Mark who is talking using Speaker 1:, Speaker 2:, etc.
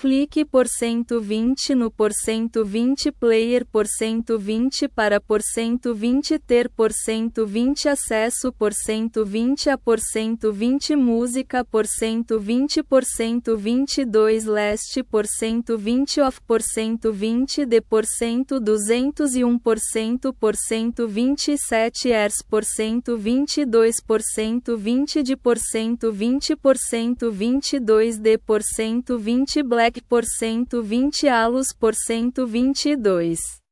Speaker 1: clique por 120 no por 120 player por 120 para por 120 ter por 120 acesso por 120 a por 120 música por 120 por 122 last por 120 off por 120 de por 201 por 127 ers por 122 por 120 de por 120 por 122 d por 120 black por 120 halos por 122.